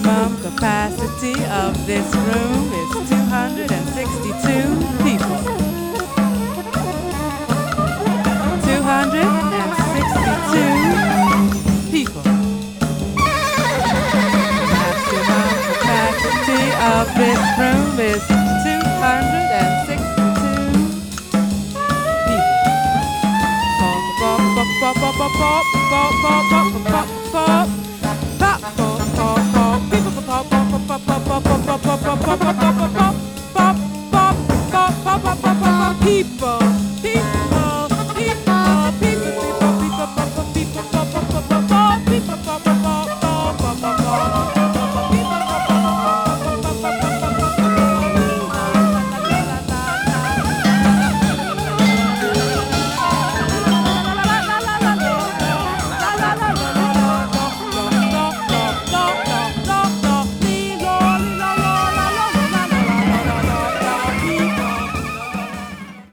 maximum capacity of this room is 262 people. 262 people. Maximum capacity of this room is 262 people.